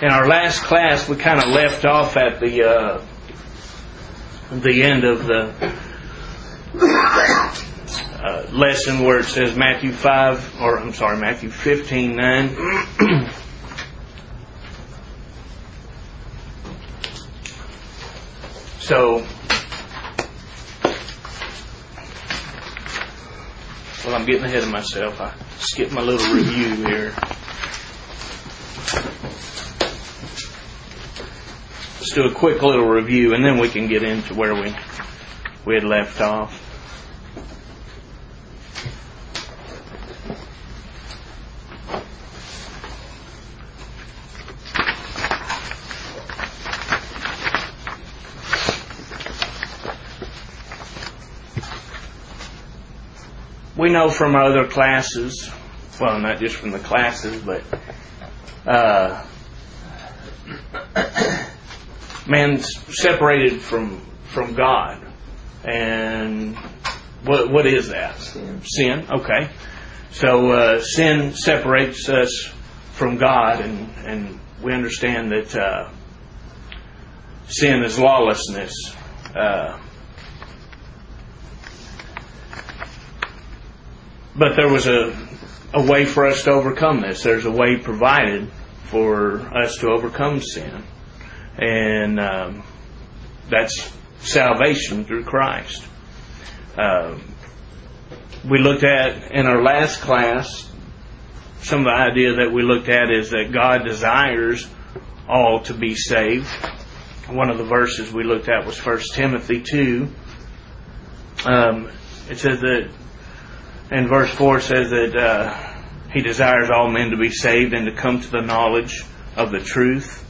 In our last class, we kind of left off at the end of the lesson where it says Matthew 15:9. So, well, I'm getting ahead of myself. I skipped my little review here. Let's do a quick little review, and then we can get into where we had left off. We know from our other classes, well, not just from the classes, but man's separated from God. And what is that? Sin. Okay. So sin separates us from God, and we understand that sin is lawlessness. But there was a way for us to overcome this. There's a way provided for us to overcome sin. And that's salvation through Christ. We looked at, in our last class, some of the idea that we looked at is that God desires all to be saved. One of the verses we looked at was 1 Timothy 2. It says that, and verse 4 says that He desires all men to be saved and to come to the knowledge of the truth.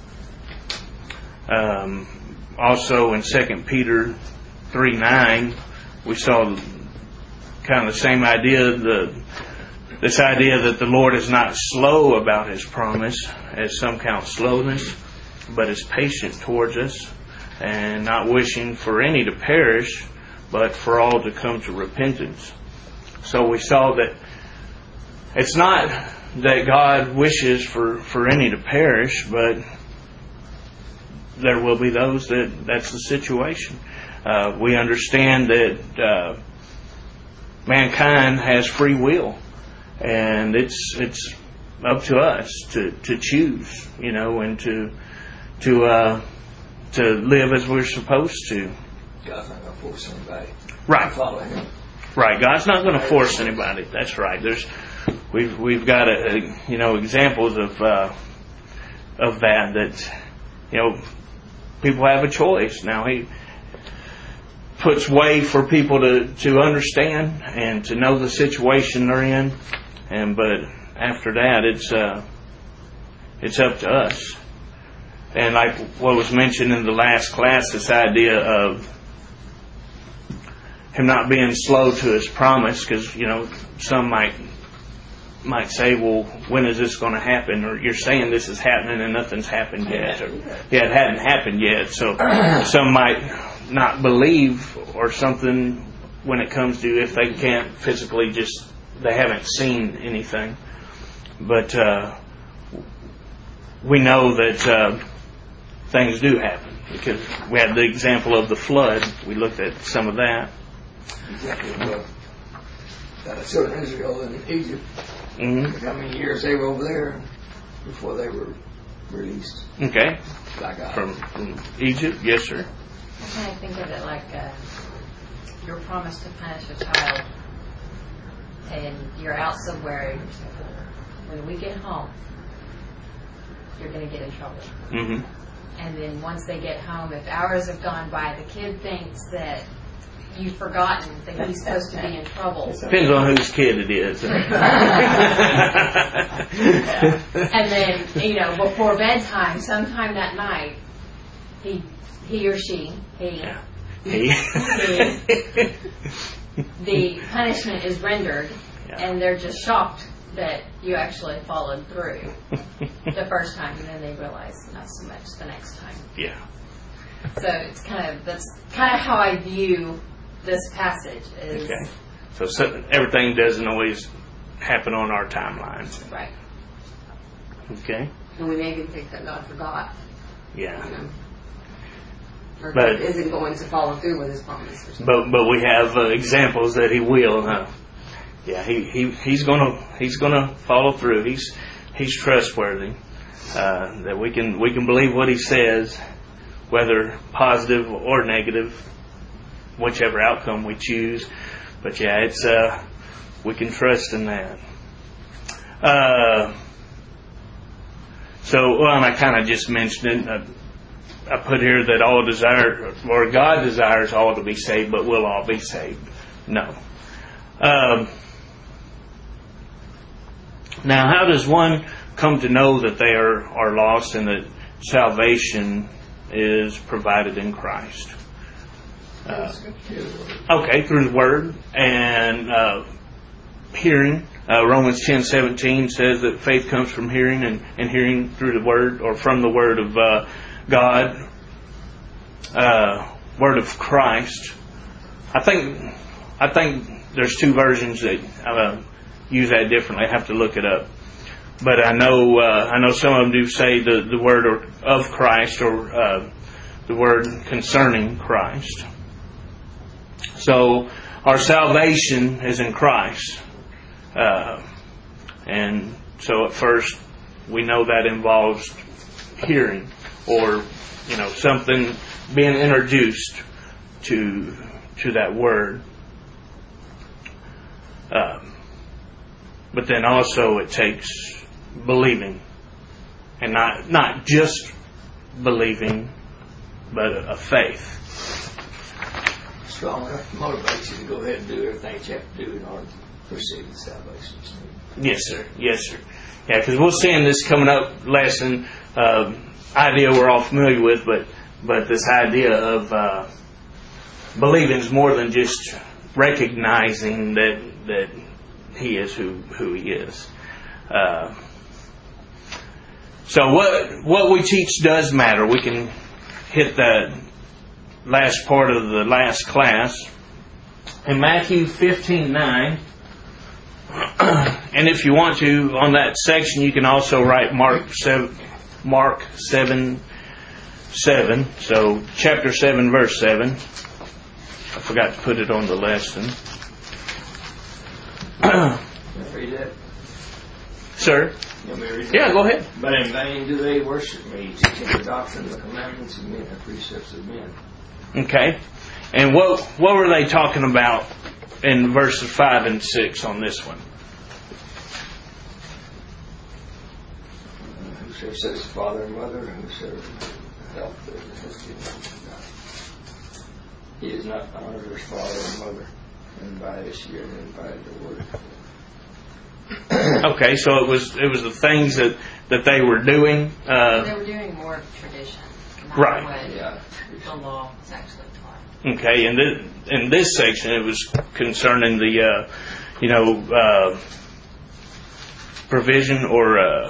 Also in 2 Peter 3:9, we saw kind of the same idea, this idea that the Lord is not slow about His promise, as some count slowness, but is patient towards us, and not wishing for any to perish, but for all to come to repentance. So we saw that it's not that God wishes for any to perish, but there will be those that's the situation. We understand that mankind has free will, and it's up to us to choose, and to live as we're supposed to. God's not going to force anybody. Right. To follow Him. Right. God's not going to force anybody. That's right. We've got examples of that people have a choice. Now He puts way for people to understand and to know the situation they're in, but after that it's up to us. And like what was mentioned in the last class, this idea of Him not being slow to His promise, because some might say, well, when is this going to happen? Or you're saying this is happening and nothing's happened yet. Or, it hadn't happened yet. So some might not believe or something when it comes to if they can't physically they haven't seen anything. But we know that things do happen, because we had the example of the flood. We looked at some of that. Exactly. The children of Israel in Egypt. Mm-hmm. How many years they were over there before they were released? Okay. By God. From Egypt, yes, sir. I kind of think of it like you're promised to punish a child, and you're out somewhere, and you're saying, when we get home, you're going to get in trouble. Mm-hmm. And then once they get home, if hours have gone by, the kid thinks that you've forgotten that he's supposed to be in trouble. Depends on whose kid it is. And then, before bedtime, sometime that night, he or she, the punishment is rendered, and they're just shocked that you actually followed through the first time, and then they realize not so much the next time. Yeah. So that's kind of how I view this passage. Is okay. So everything doesn't always happen on our timelines. Right. Okay. And we maybe think that God forgot, Yeah. or But- isn't going to follow through with His promise. Or something. But we have examples that he will. Yeah, he's gonna follow through. He's trustworthy. That we can believe what he says, whether positive or negative, whichever outcome we choose. But yeah, it's we can trust in that. And I kind of just mentioned it. I put here that all desire, or God desires all to be saved, but will all be saved? No. Now, how does one come to know that they are lost and that salvation is provided in Christ? Okay, through the Word and hearing. Romans 10:17 says that faith comes from hearing, and hearing through the Word, or from the Word of God, Word of Christ. I think there's two versions that use that differently. I have to look it up, but I know some of them do say the word of Christ, or the word concerning Christ. So our salvation is in Christ, and so at first we know that involves hearing, or something being introduced to that word. But then also it takes believing, and not just believing, but a faith. Strong enough to motivate you to go ahead and do everything that you have to do in order to receive the salvation. Yes, sir. Yes, sir. Yeah, because we'll see in this coming up lesson, idea we're all familiar with, but this idea of believing is more than just recognizing that He is who He is. So what we teach does matter. We can hit the last part of the last class in Matthew 15:9. And if you want to, on that section, you can also write Mark 7:7. So chapter 7, verse 7. I forgot to put it on the lesson. Read that. Sir? You want me to read that? Yeah, go ahead. But in vain do they worship me, teaching the doctrine of the commandments of men and precepts of men. Okay. And what were they talking about in verses 5 and 6 on this one? Whosoever says father and mother, and whosoever help their he is not honored his father and mother, and by this year and by the word. Okay, so it was the things that they were doing. They were doing more of tradition, not Right. what the law was actually taught. Okay, and in this section it was concerning the provision, or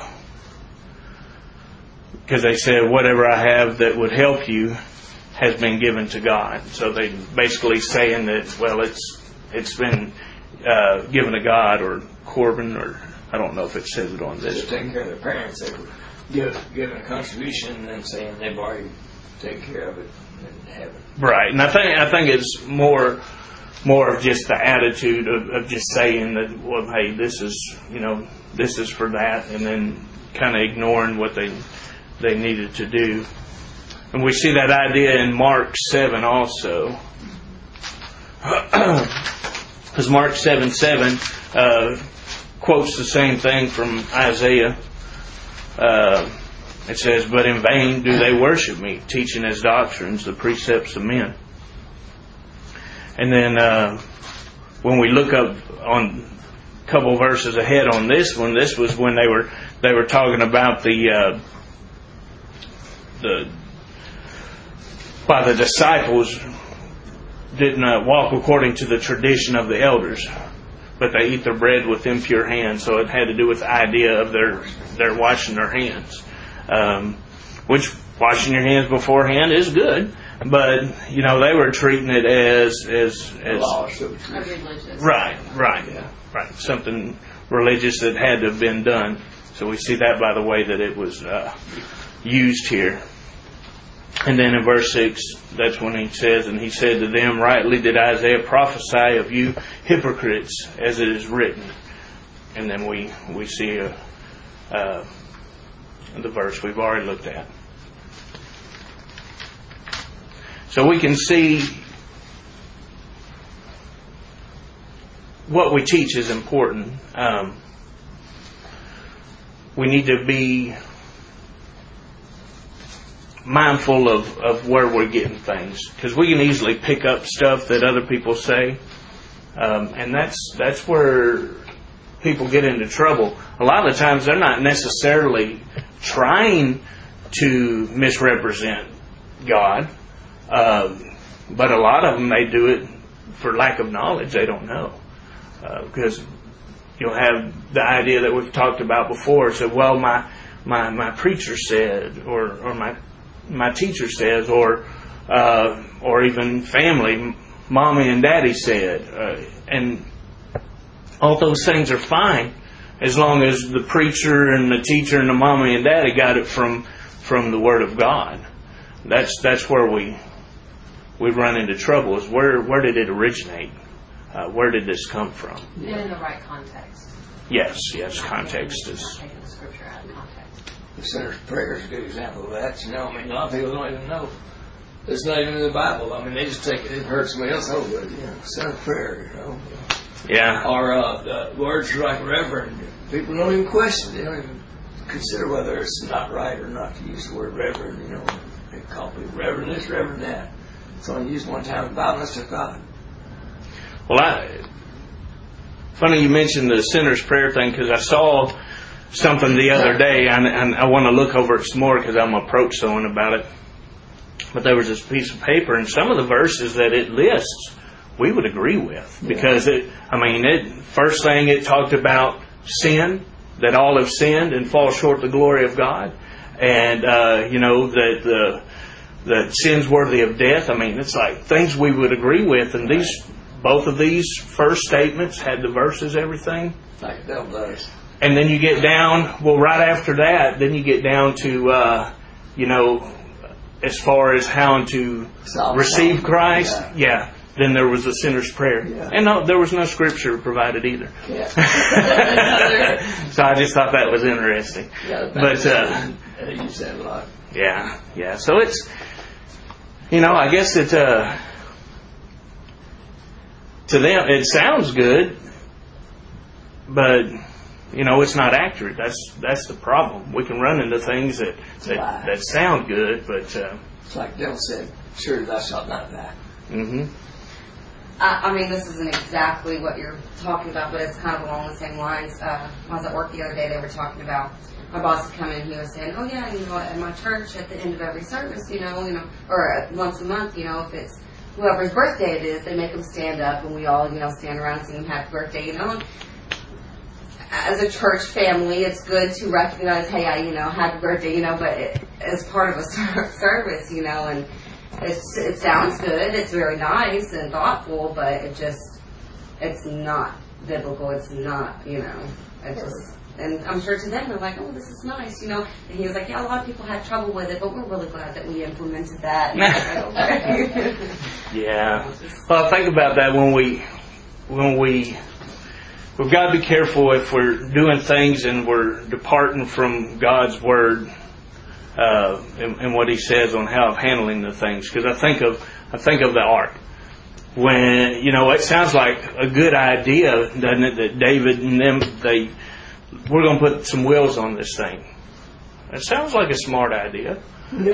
because they said whatever I have that would help you has been given to God. So they basically saying that, well, it's been given to God, or Corbin, or I don't know if it says it on this. They're taking care of their parents. They were giving a contribution and then saying they've already taken care of it in heaven. Right, and I think it's more of just the attitude of just saying that, well, hey, this is for that, and then kind of ignoring what they needed to do. And we see that idea in Mark 7 also. Because Mark 7:7 quotes the same thing from Isaiah. It says, "But in vain do they worship me, teaching as doctrines the precepts of men." And then when we look up on a couple verses ahead on this one, this was when they were talking about why the disciples didn't walk according to the tradition of the elders, but they eat their bread with impure hands. So it had to do with the idea of their washing their hands, which washing your hands beforehand is good, but they were treating it as Religious. right, something religious that had to have been done. So we see that by the way that it was used here. And then in verse 6, that's when he says, and he said to them, rightly did Isaiah prophesy of you hypocrites, as it is written. And then we see the verse we've already looked at. So we can see what we teach is important. We need to be mindful of where we're getting things, because we can easily pick up stuff that other people say, and that's where people get into trouble. A lot of the times they're not necessarily trying to misrepresent God, but a lot of them, they do it for lack of knowledge. They don't know, because you'll have the idea that we've talked about before. So, well, my preacher said, or my teacher says, or even family, mommy and daddy said, and all those things are fine as long as the preacher and the teacher and the mommy and daddy got it from the Word of God. That's where we run into trouble. Is where did it originate? Where did this come from? And in the right context. Yes, context is. Not taking the scripture out of context. The sinner's prayer is a good example of that. You know, I mean, a lot of people don't even know. It's not even in the Bible. I mean, they just take it and hurt somebody else. Oh, but, sinner's prayer, Yeah. Or the words like reverend. People don't even question. They don't even consider whether it's not right or not to use the word reverend. They call people reverend this, reverend that. It's only used one time in the Bible. That's of God. Well, funny you mentioned the sinner's prayer thing, because I saw something the other day, and I want to look over it some more because I'm going to approach someone about it. But there was this piece of paper, and some of the verses that it lists, we would agree with, because first thing it talked about sin, that all have sinned and fall short of the glory of God, and that sin's worthy of death. I mean, it's like things we would agree with, and both of these first statements had the verses, everything. Like the devil does. And then you get down, right after that, then you get down to, as far as how to receive Christ. Yeah. Then there was a sinner's prayer. Yeah. And there was no scripture provided either. Yeah. So I just thought that was interesting. Yeah, but, you said a lot. Yeah. So it's, I guess it, to them, it sounds good, but it's not accurate. That's the problem. We can run into things that sound good, but it's like the devil said, "Surely thou shalt not die." Mm-hmm. This isn't exactly what you're talking about, but it's kind of along the same lines. When I was at work the other day, they were talking about, my boss had come in and he was saying, oh yeah, at my church at the end of every service, or once a month, if it's whoever's birthday it is, they make them stand up and we all, stand around and sing happy birthday, As a church family, it's good to recognize, hey, happy birthday, but as part of a service, and it sounds good, it's very nice and thoughtful, but it's not biblical, it's not, and I'm sure to them they're like, oh, this is nice, and he was like, yeah, a lot of people had trouble with it, but we're really glad that we implemented that. Yeah. Well, think about that when we've got to be careful if we're doing things and we're departing from God's Word and what He says on how of handling the things. Because I think of the ark. When it sounds like a good idea, doesn't it? That David and them we're going to put some wheels on this thing. It sounds like a smart idea.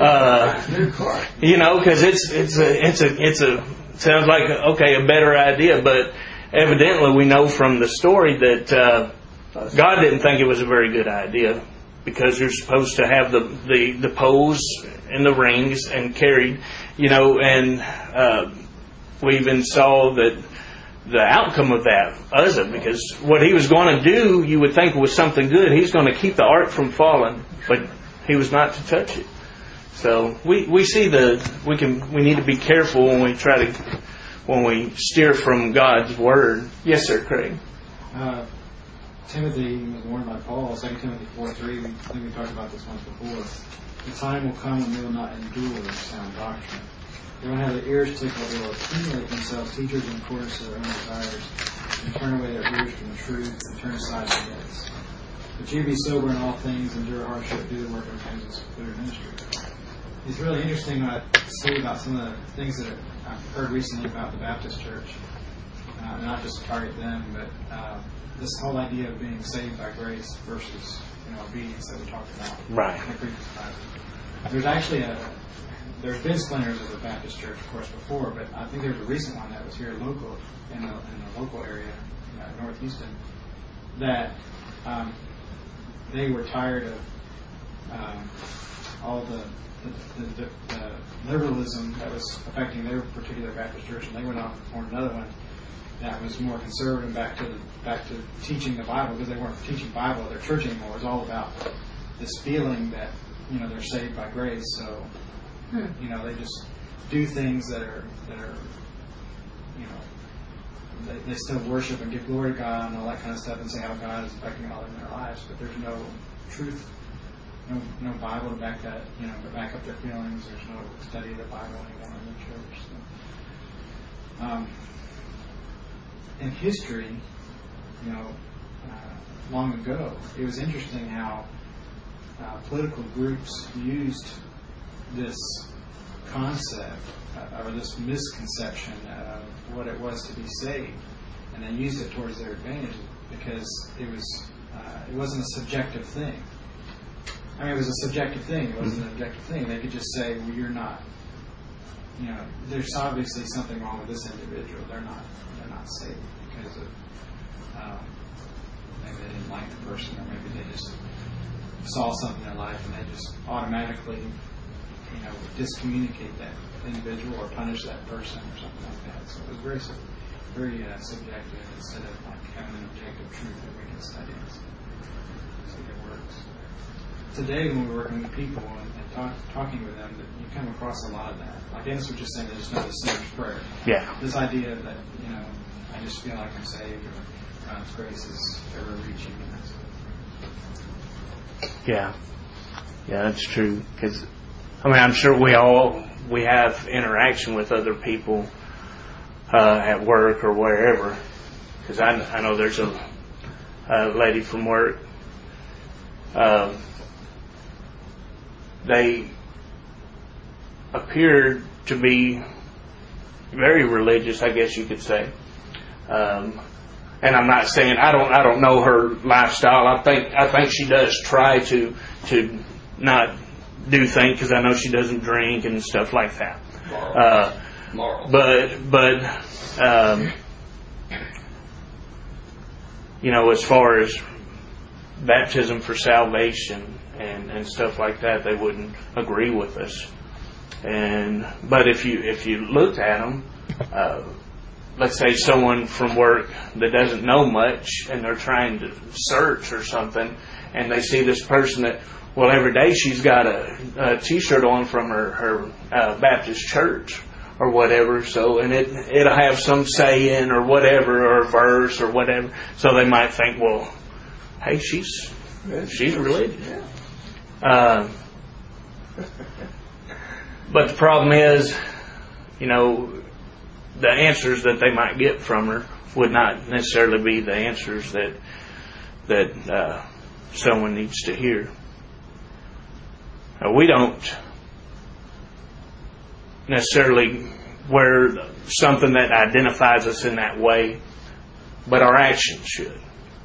Because it's sounds like a better idea, but evidently we know from the story that God didn't think it was a very good idea, because you're supposed to have the poles and the rings and carried, and we even saw that the outcome of that, Uzzah, because what he was going to do, you would think was something good. He's going to keep the ark from falling, but he was not to touch it. So we see we need to be careful when we steer from God's Word. Yes, sir, Craig. Timothy was warned by Paul, 2 Timothy 4:3. I think we talked about this once before. The time will come when they will not endure sound doctrine. They will have their ears tickled. They will accumulate themselves teachers in accordance to their own desires, and turn away their ears from the truth, and turn aside to myths. But you be sober in all things, endure hardship, do the work of repentance, clear ministry. It's really interesting what I see about some of the things that I've heard recently about the Baptist Church. Not just to target them, but this whole idea of being saved by grace versus obedience that we talked about Right. in the previous class. There's actually there's been splinters of the Baptist Church, of course, before, but I think there's a recent one that was here local in the local area, North Houston, that they were tired of all the liberalism that was affecting their particular Baptist church, and they went off and formed another one that was more conservative, back to teaching the Bible, because they weren't teaching Bible at their church anymore. It was all about this feeling that they're saved by grace, so they just do things that are they still worship and give glory to God and all that kind of stuff, and say how God is affecting all in their lives, but there's no truth, no Bible to back that, to back up their feelings. There's no study of the Bible anymore in the church. So, in history, long ago, it was interesting how political groups used this concept or this misconception of what it was to be saved, and they used it towards their advantage because it wasn't a subjective thing. I mean, it was a subjective thing. It wasn't an objective thing. They could just say, well, you're not, there's obviously something wrong with this individual. They're not saved because of maybe they didn't like the person, or maybe they just saw something in their life and they just automatically, discommunicate that individual or punish that person or something like that. So it was very subjective instead of having an objective truth that we can study and see it works. Today, when we're working with people and talking with them, you come across a lot of that. Like Dennis was just saying, there's no sinner's prayer. Yeah. This idea that I just feel like I'm saved, or God's grace is ever reaching. Yeah, that's true. Because I'm sure we have interaction with other people at work or wherever. Because I know there's a lady from work. They appear to be very religious, I guess you could say. And I'm not saying I don't know her lifestyle. I think she does try to not do things, because I know she doesn't drink and stuff like that. Moral. But as far as baptism for salvation and stuff like that, they wouldn't agree with us. But if you looked at them, let's say someone from work that doesn't know much and they're trying to search or something, and they see this person that, well, every day she's got a T-shirt on from her Baptist church or whatever, so, and it'll have some saying or whatever, or a verse or whatever, so they might think, well, hey, she's religious. But the problem is, the answers that they might get from her would not necessarily be the answers that someone needs to hear. We don't necessarily wear something that identifies us in that way, but our actions should.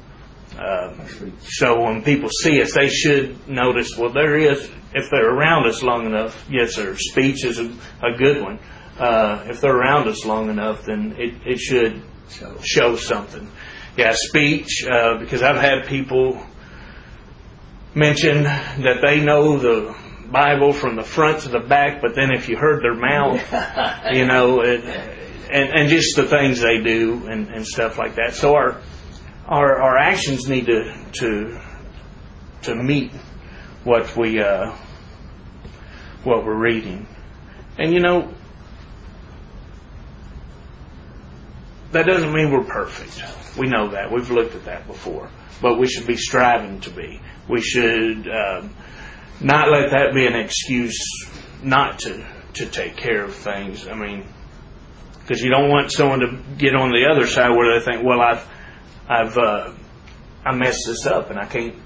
So when people see us, they should notice, well, if they're around us long enough, yes, their speech is a good one. If they're around us long enough, then it should show something. Yeah, speech, because I've had people mention that they know the Bible from the front to the back, but then if you heard their mouth, and just the things they do and stuff like that. So our actions need to meet what we're reading. And that doesn't mean we're perfect. We know that. We've looked at that before. But we should be striving to be. We should not let that be an excuse not to take care of things. I mean, because you don't want someone to get on the other side where they think, well, I messed this up and I can't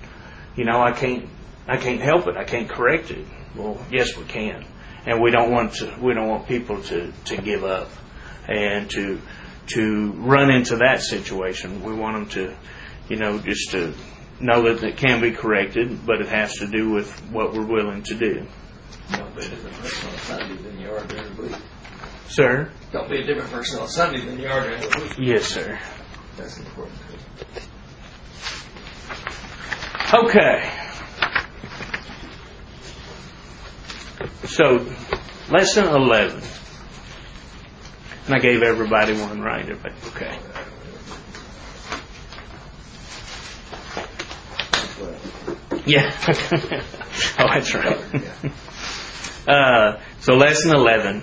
help it. I can't correct it. Well, yes, we can, and we don't want people to give up and to run into that situation. We want them to, just to know that it can be corrected, but it has to do with what we're willing to do. Don't be a different person on Sunday than you are during the week. Sir? Don't be a different person on Sunday than you are during the week. Yes, sir. That's important. Okay. So, lesson 11. And I gave everybody one right. Okay. Yeah. Oh, that's right. So, lesson 11.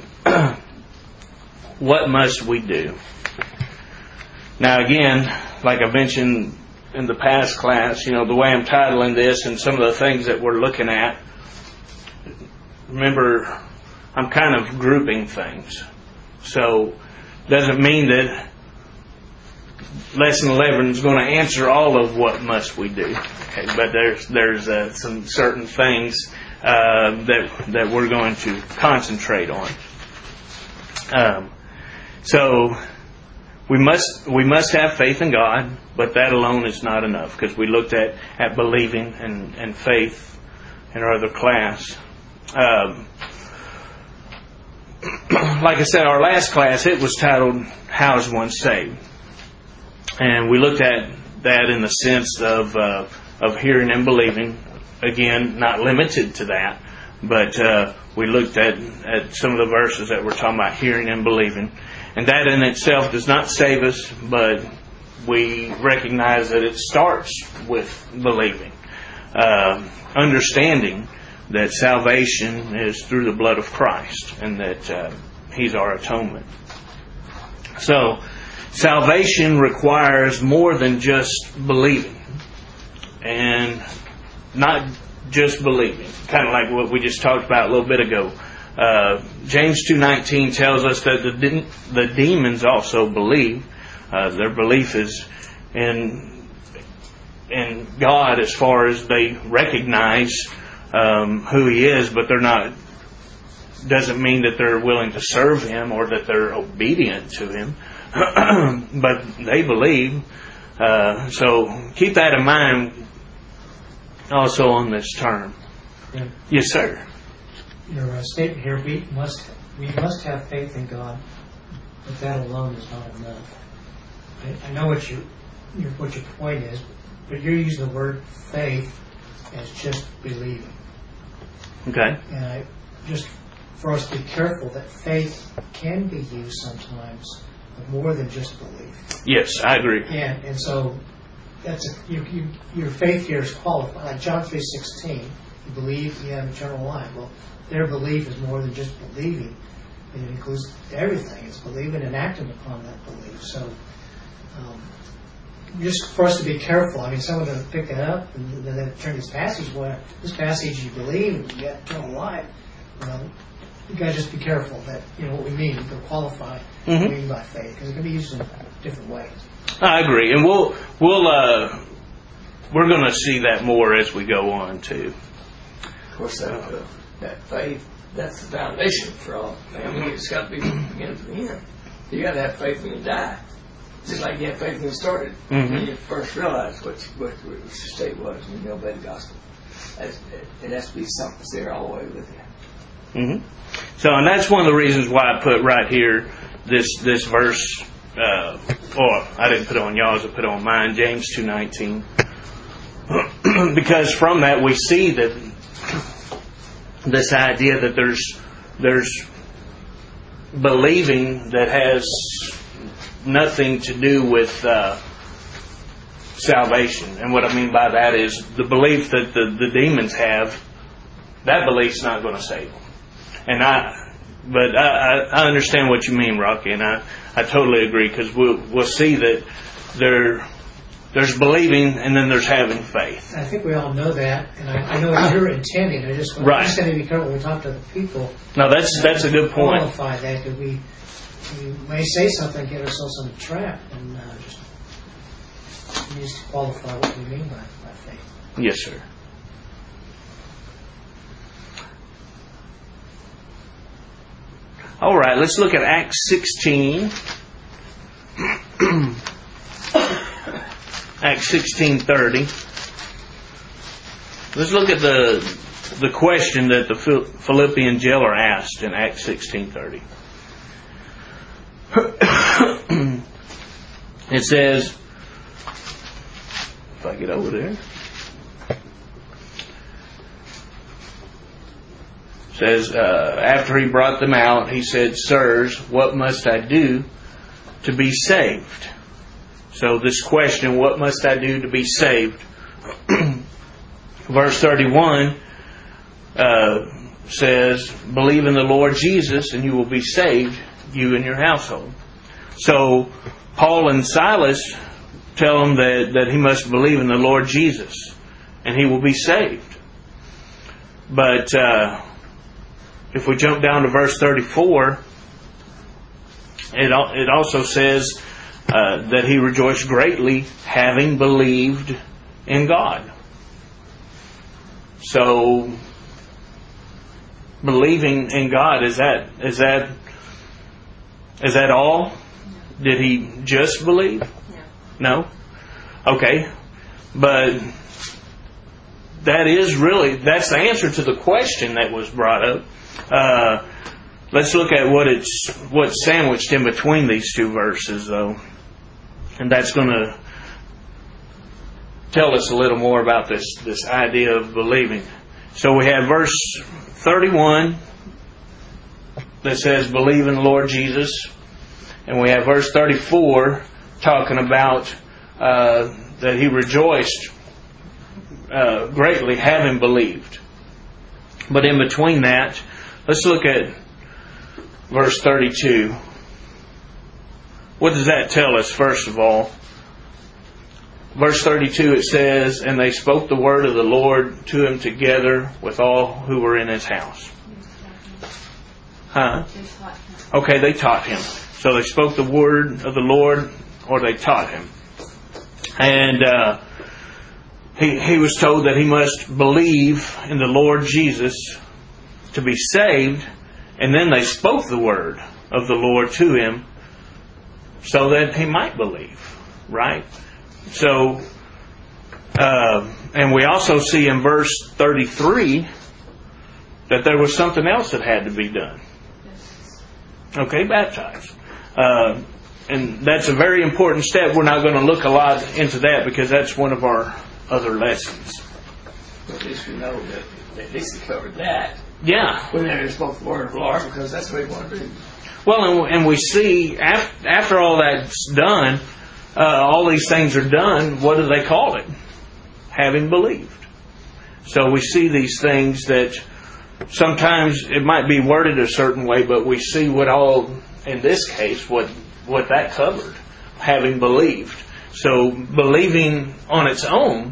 What must we do? Now, again, like I mentioned in the past class, the way I'm titling this and some of the things that we're looking at, remember, I'm kind of grouping things. So, doesn't mean that lesson 11 is going to answer all of what must we do. Okay, but there's some certain things that we're going to concentrate on. So we must have faith in God, but that alone is not enough, because we looked at believing and faith in our other class. Like I said, our last class, it was titled, How is One Saved? And we looked at that in the sense of hearing and believing. Again, not limited to that, but we looked at some of the verses that were talking about hearing and believing. And that in itself does not save us, but we recognize that it starts with believing. Understanding that salvation is through the blood of Christ and that He's our atonement. So, salvation requires more than just believing. And not just believing. Kind of like what we just talked about a little bit ago. James 2:19 tells us that the demons also believe. Their belief is in God as far as they recognize who He is, but they're not. Doesn't mean that they're willing to serve Him or that they're obedient to Him, but they believe. So keep that in mind. Also on this term. Yeah. Yes, sir. Your statement here, we must have faith in God, but that alone is not enough. I know what your point is, but you're using the word faith as just believing. Okay. And for us to be careful that faith can be used sometimes of more than just belief. Yes, I agree. And so your faith here is qualified. Like John 3:16, you believe you have eternal life. Well, their belief is more than just believing. It includes everything. It's believing and acting upon that belief. So, just for us to be careful. I mean, someone going to pick that up and then turn this passage. Well, this passage you believe you get eternal life. You got to just be careful that what we mean to qualify what we mean by faith, because it can be used in different ways. I agree, and we're going to see that more as we go on too. Of course, that faith, that's the foundation for all. I mean, it's got to be beginning from Him. You got to have faith when you die, just like you have faith when you started. When you first realized what the state was, when you obeyed the gospel. It has to be something that's there all the way with you. So, and that's one of the reasons why I put right here this verse. Or I didn't put it on y'all's, I put it on mine, James 2:19. Because from that we see that this idea that there's believing that has nothing to do with salvation. And what I mean by that is the belief that the demons have, that belief's not going to save them. And But I understand what you mean, Rocky, and I totally agree, because we'll see that there's believing and then there's having faith. I think we all know that, and I know what you're intending. I just want to be careful when we talk to the people. No, that's a good point. Qualify that, because we may say something, get ourselves in a trap, and just need to qualify what we mean by faith. Yes, sir. All right, let's look at Acts 16. Acts 16:30. Let's look at the question that the Philippian jailer asked in Acts 16:30. It says, if I get over there, it says, after he brought them out, he said, "Sirs, what must I do to be saved?" So this question, what must I do to be saved? Verse 31 says, "Believe in the Lord Jesus and you will be saved, you and your household." So Paul and Silas tell him that he must believe in the Lord Jesus and he will be saved. But if we jump down to verse 34, it also says that he rejoiced greatly, having believed in God. So, believing in God, is that all? Did he just believe? No? Okay. But that's the answer to the question that was brought up. Let's look at what's sandwiched in between these two verses, though. And that's going to tell us a little more about this idea of believing. So we have verse 31 that says, "Believe in the Lord Jesus." And we have verse 34 talking about that he rejoiced greatly, having believed. But in between that, let's look at verse 32. What does that tell us, first of all? Verse 32, it says, "And they spoke the word of the Lord to him together with all who were in his house." Huh? Okay, they taught him. So they spoke the word of the Lord, or they taught him. And he was told that he must believe in the Lord Jesus to be saved, and then they spoke the word of the Lord to him so that he might believe, right? So, and we also see in verse 33 that there was something else that had to be done. Okay, baptized. And that's a very important step. We're not going to look a lot into that because that's one of our other lessons. At least we know that at least he covered that. Yeah. We never spoke the word of the Lord because that's what he wanted to do. Well, and we see after all that's done, all these things are done, what do they call it? Having believed. So we see these things that sometimes it might be worded a certain way, but we see what all, in this case, what that covered. Having believed. So believing on its own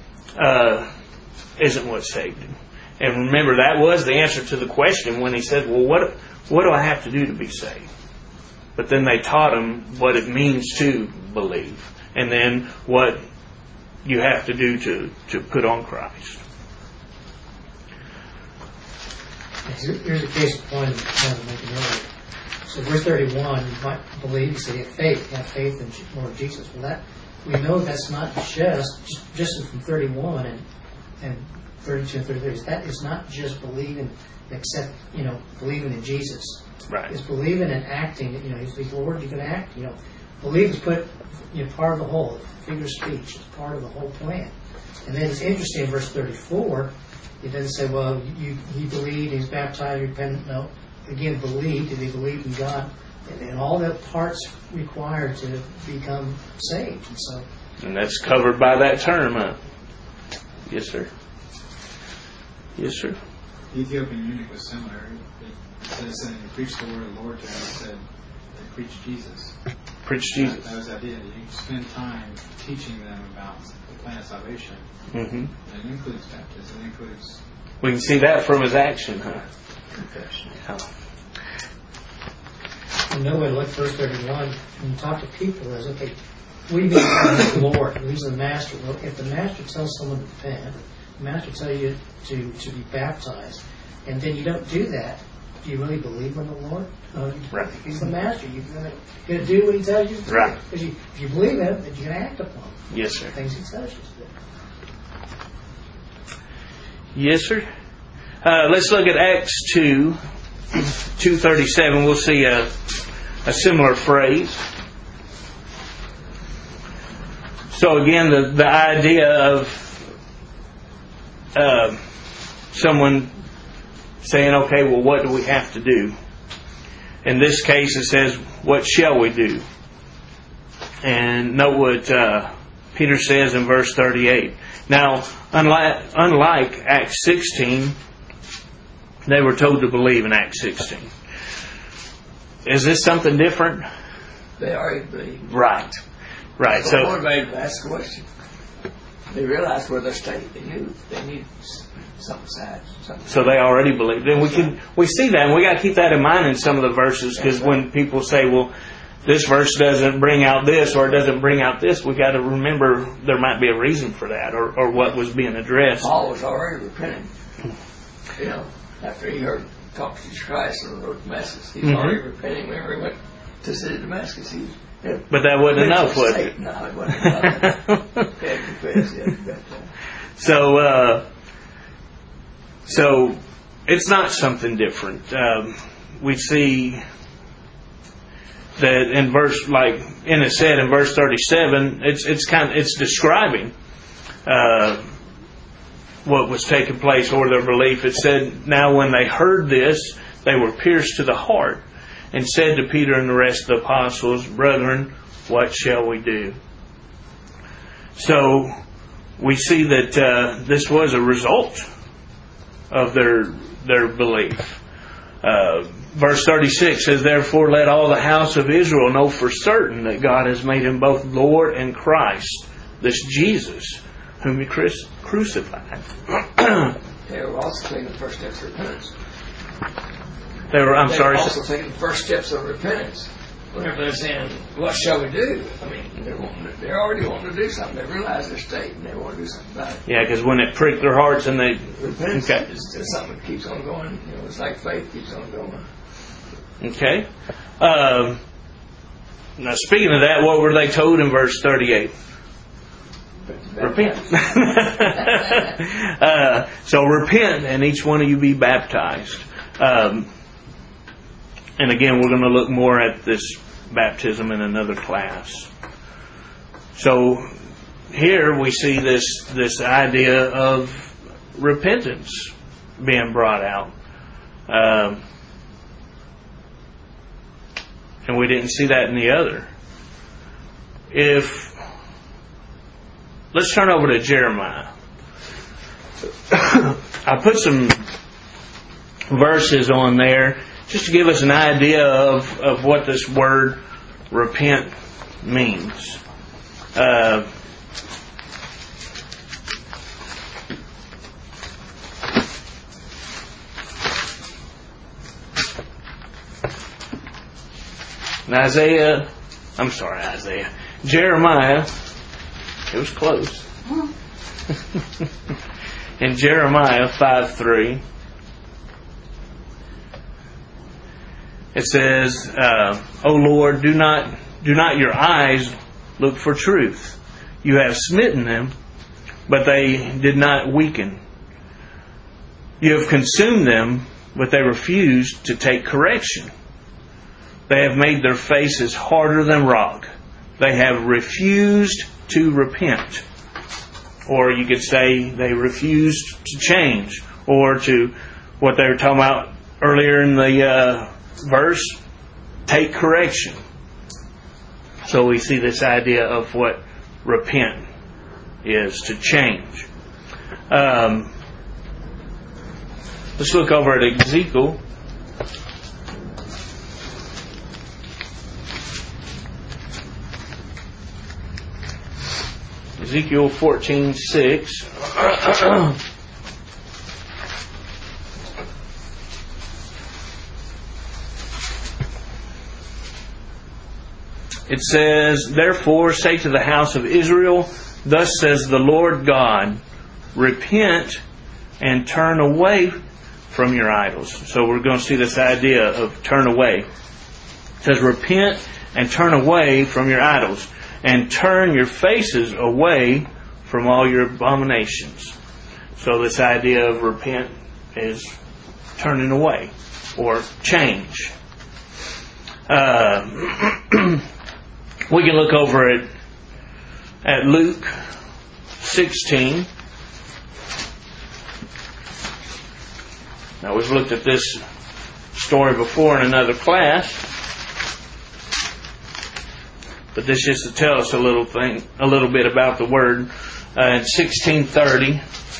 isn't what saved him. And remember, that was the answer to the question when he said, well, what do I have to do to be saved? But then they taught him what it means to believe. And then what you have to do to put on Christ. Here's a case in point I'm trying to make it earlier. So verse 31, you might believe, you say, have faith in the Lord Jesus. Well, that we know that's not just from 31 and 32 and 33. That is not just believing, except believing in Jesus. Right. It's believing and acting. He's the Lord. You can act. Believe is part of the whole. Figure of speech is part of the whole plan. And then it's interesting in verse 34. It doesn't say, well, he believed, he's baptized, repentant. No. Again, believed, and he believed in God. And all the parts required to become saved. And that's covered by that term, huh? Yes, sir. Yes, sir. The Ethiopian eunuch was similar. Instead of saying, preach the word of the Lord to him, he said, preach Jesus. Preach Jesus. That was the idea. You spend time teaching them about the plan of salvation. Mm-hmm. And it includes baptism. It includes... We can see that from his action, huh? Confession. You know, when look verse 31, when you talk to people, there's okay, we mean the Lord, who's the master. Well, if the master tells someone to repent, the master tells you to be baptized, and then you don't do that, do you really believe in the Lord? No, Right. He's the master. You're going to do what he tells you to do. Right. Because if you believe him, then you're going to act upon Yes, sir. the things he tells you to do. Yes, sir. Let's look at Acts 2:37. We'll see a similar phrase. So again, the idea of someone saying, okay, well, what do we have to do? In this case, it says, what shall we do? And note what Peter says in verse 38. Now, unlike Acts 16, they were told to believe in Acts 16. Is this something different? They already believe. Right. Right. So So, motivated to ask a question. They realized where they're staying. They knew they needed something besides. so they already believed. And we see that, and we got to keep that in mind in some of the verses, because when people say, well, this verse doesn't bring out this or it doesn't bring out this, we got to remember there might be a reason for that, or what was being addressed. Paul was already repenting. You know, after he heard talk to Jesus Christ and wrote Damascus, he was already repenting whenever he went to the city of Damascus. But that wasn't enough, was it? No, it wasn't enough. He had to confess, he had to be baptized. So it's not something different. We see that in verse, like Enna said in verse 37, it's describing what was taking place, or their belief. It said, now when they heard this, they were pierced to the heart, and said to Peter and the rest of the apostles, brethren, what shall we do? So we see that this was a result of their belief. Verse 36 says, therefore let all the house of Israel know for certain that God has made him both Lord and Christ, this Jesus, whom he crucified. They were also taking the first steps of repentance. They were also taking the first steps of repentance. Whenever they're saying, what shall we do? I mean, they're already wanting to do something. They realize their state and they want to do something about it. Yeah, because when it pricked their hearts and they... Repentance Okay. is something that keeps on going. You know, it's like faith keeps on going. Okay. Now, speaking of that, what were they told in verse 38? Repent. So repent, and each one of you be baptized. And again, we're going to look more at this baptism in another class. So here we see this idea of repentance being brought out. And we didn't see that in the other. Let's turn over to Jeremiah. I put some verses on there just to give us an idea of what this word repent means. Jeremiah, it was close. In Jeremiah 5:3, it says, O Lord, do not your eyes look for truth. You have smitten them, but they did not weaken. You have consumed them, but they refused to take correction. They have made their faces harder than rock. They have refused to repent. Or you could say they refused to change. Or to what they were talking about earlier in the verse, take correction. So we see this idea of what repent is, to change. Let's look over at Ezekiel. Ezekiel 14:6. It says, "Therefore say to the house of Israel, thus says the Lord God, repent and turn away from your idols." So we're going to see this idea of turn away. It says, "Repent and turn away from your idols, and turn your faces away from all your abominations." So this idea of repent is turning away or change. We can look over at Luke 16. Now, we've looked at this story before in another class, but this is to tell us a little bit about the word. In 16:30,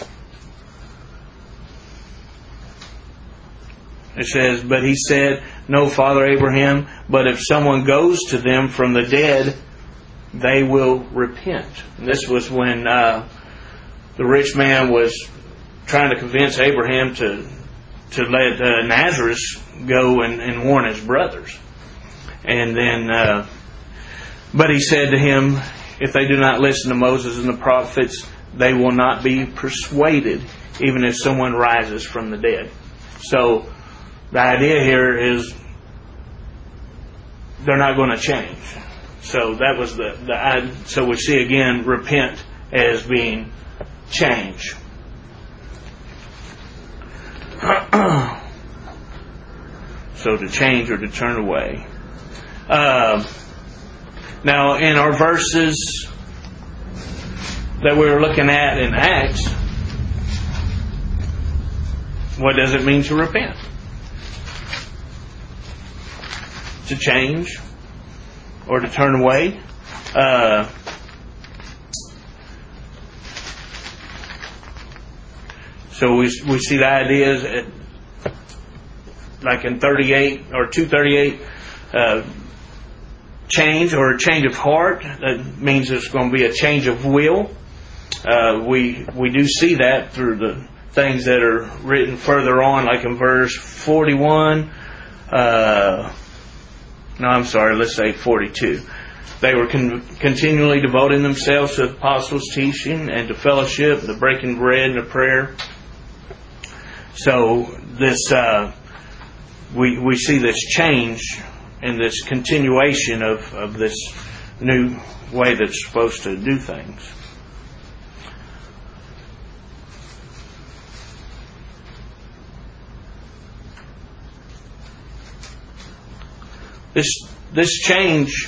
it says, "But he said, No, Father Abraham, but if someone goes to them from the dead, they will repent." And this was when the rich man was trying to convince Abraham to let Nazareth go and warn his brothers. And then, but he said to him, "If they do not listen to Moses and the prophets, they will not be persuaded, even if someone rises from the dead." So the idea here is they're not going to change. So that was so we see again repent as being change. So to change or to turn away. Now in our verses that we were looking at in Acts, what does it mean to repent? To change or to turn away. So we see the ideas like in 38 or 238, change or a change of heart. That means there's going to be a change of will. We do see that through the things that are written further on, like in verse 41. Let's say 42. They were continually devoting themselves to the apostles' teaching and to fellowship, the breaking bread and the prayer. So this, we see this change and this continuation of this new way that's supposed to do things. This change,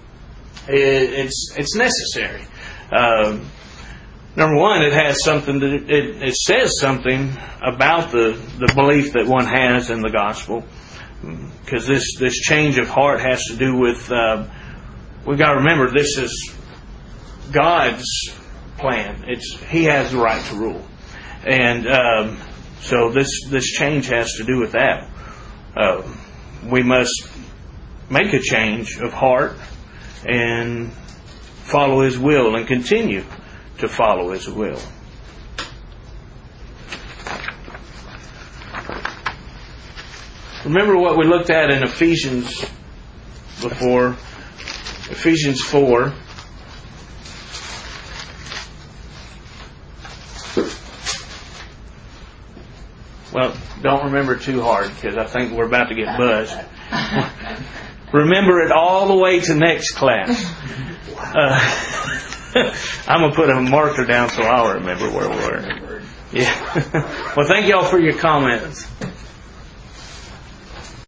it's necessary. Number one, it has something. It says something about the belief that one has in the gospel, because this change of heart has to do with. We've got to remember this is God's plan. He has the right to rule, and so this change has to do with that. We must make a change of heart and follow His will and continue to follow His will. Remember what we looked at in Ephesians before, Ephesians 4. Well, don't remember too hard because I think we're about to get buzzed. Remember it all the way to next class. I'm going to put a marker down so I'll remember where we were. Yeah. Well, thank y'all for your comments.